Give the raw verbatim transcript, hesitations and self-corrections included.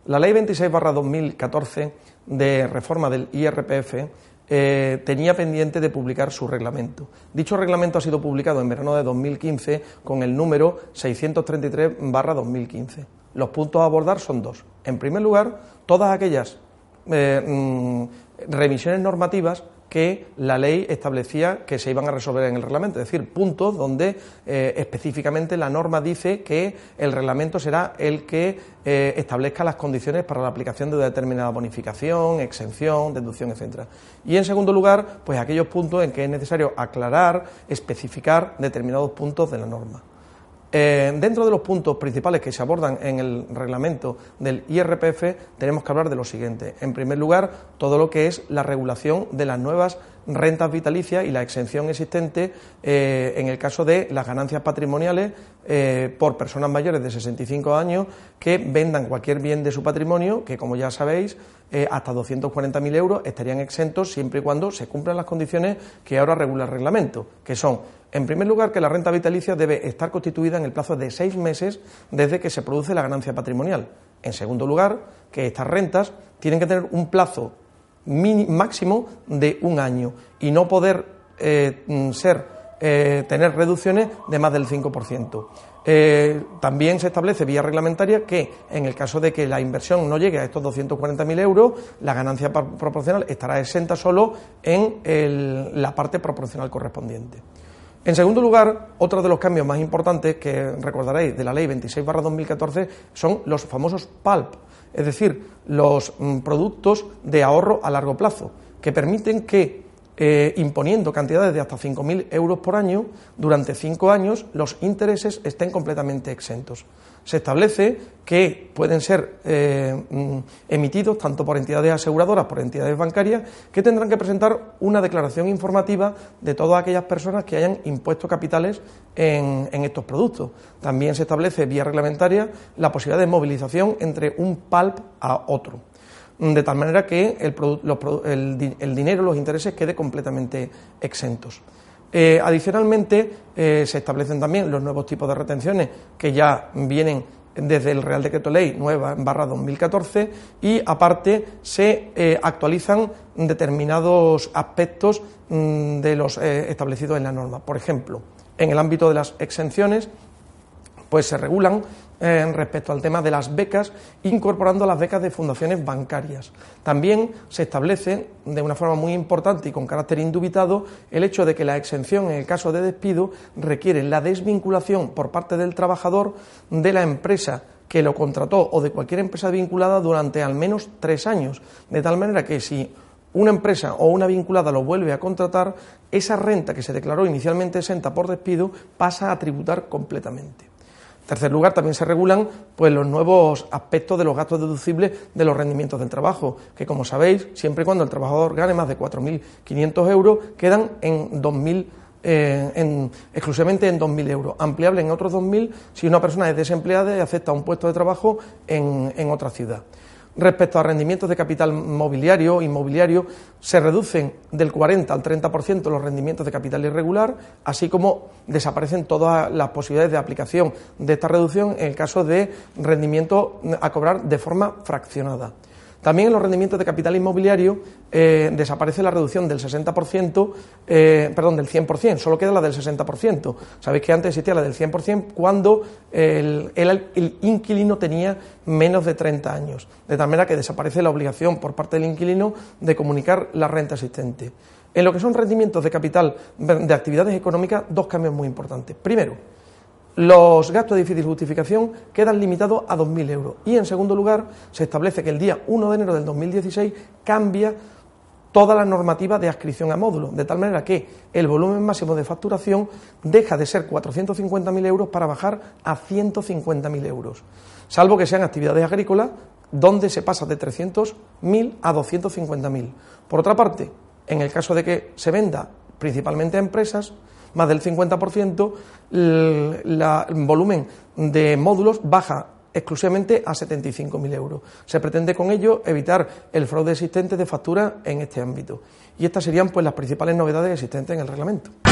La Ley veintiséis barra dos mil catorce de reforma del I R P F eh, tenía pendiente de publicar su reglamento. Dicho reglamento ha sido publicado en verano de dos mil quince con el número seiscientos treinta y tres barra dos mil quince. Los puntos a abordar son dos. En primer lugar, todas aquellas eh, mm, revisiones normativas que la ley establecía que se iban a resolver en el reglamento, es decir, puntos donde eh, específicamente la norma dice que el reglamento será el que eh, establezca las condiciones para la aplicación de determinada bonificación, exención, deducción, etcétera. Y en segundo lugar, pues aquellos puntos en que es necesario aclarar, especificar determinados puntos de la norma. Eh, dentro de los puntos principales que se abordan en el reglamento del I R P F tenemos que hablar de lo siguiente. En primer lugar, todo lo que es la regulación de las nuevas rentas vitalicias y la exención existente eh, en el caso de las ganancias patrimoniales eh, por personas mayores de sesenta y cinco años que vendan cualquier bien de su patrimonio, que como ya sabéis, eh, hasta doscientos cuarenta mil euros estarían exentos siempre y cuando se cumplan las condiciones que ahora regula el reglamento, que son, en primer lugar, que la renta vitalicia debe estar constituida en el plazo de seis meses desde que se produce la ganancia patrimonial. En segundo lugar, que estas rentas tienen que tener un plazo mini, máximo de un año y no poder eh, ser, eh, tener reducciones de más del cinco por ciento. Eh, también se establece vía reglamentaria que en el caso de que la inversión no llegue a estos doscientos cuarenta mil euros, la ganancia proporcional estará exenta solo en el, la parte proporcional correspondiente. En segundo lugar, otro de los cambios más importantes que recordaréis de la Ley veintiséis barra dos mil catorce son los famosos P A L P, es decir, los mm, productos de ahorro a largo plazo, que permiten que, eh, imponiendo cantidades de hasta cinco mil euros por año, durante cinco años los intereses estén completamente exentos. Se establece que pueden ser eh, mm, emitidos tanto por entidades aseguradoras, por entidades bancarias, que tendrán que presentar una declaración informativa de todas aquellas personas que hayan impuesto capitales en, en estos productos. También se establece vía reglamentaria la posibilidad de movilización entre un P A L P a otro, de tal manera que el, los, el, el dinero, los intereses, quede completamente exentos. Eh, adicionalmente, eh, se establecen también los nuevos tipos de retenciones que ya vienen desde el Real Decreto Ley nueve barra dos mil catorce y, aparte, se eh, actualizan determinados aspectos mmm, de los eh, establecidos en la norma. Por ejemplo, en el ámbito de las exenciones, pues se regulan eh, respecto al tema de las becas, incorporando las becas de fundaciones bancarias. También se establece de una forma muy importante y con carácter indubitado el hecho de que la exención en el caso de despido requiere la desvinculación por parte del trabajador de la empresa que lo contrató o de cualquier empresa vinculada durante al menos tres años, de tal manera que si una empresa o una vinculada lo vuelve a contratar, esa renta que se declaró inicialmente exenta por despido pasa a tributar completamente. En tercer lugar, también se regulan pues, los nuevos aspectos de los gastos deducibles de los rendimientos del trabajo, que, como sabéis, siempre y cuando el trabajador gane más de cuatro mil quinientos euros, quedan en dos mil, eh, en, exclusivamente en dos mil euros, ampliable en otros dos mil si una persona es desempleada y acepta un puesto de trabajo en, en otra ciudad. Respecto a rendimientos de capital mobiliario, inmobiliario, se reducen del cuarenta al treinta por ciento los rendimientos de capital irregular, así como desaparecen todas las posibilidades de aplicación de esta reducción en el caso de rendimiento a cobrar de forma fraccionada. También en los rendimientos de capital inmobiliario eh, desaparece la reducción del sesenta por ciento, eh, perdón, del cien por ciento, solo queda la del sesenta por ciento. Sabéis que antes existía la del cien por ciento cuando el, el, el inquilino tenía menos de treinta años, de tal manera que desaparece la obligación por parte del inquilino de comunicar la renta existente. En lo que son rendimientos de capital de actividades económicas, dos cambios muy importantes. Primero, los gastos de difícil justificación quedan limitados a dos mil euros y, en segundo lugar, se establece que el día uno de enero del dos mil dieciséis cambia toda la normativa de adscripción a módulos, de tal manera que el volumen máximo de facturación deja de ser cuatrocientos cincuenta mil euros para bajar a ciento cincuenta mil euros, salvo que sean actividades agrícolas donde se pasa de trescientos mil a doscientos cincuenta mil. Por otra parte, en el caso de que se venda principalmente a empresas, más del cincuenta por ciento, el, la, el volumen de módulos baja exclusivamente a setenta y cinco mil euros. Se pretende con ello evitar el fraude existente de factura en este ámbito. Y estas serían pues las principales novedades existentes en el reglamento.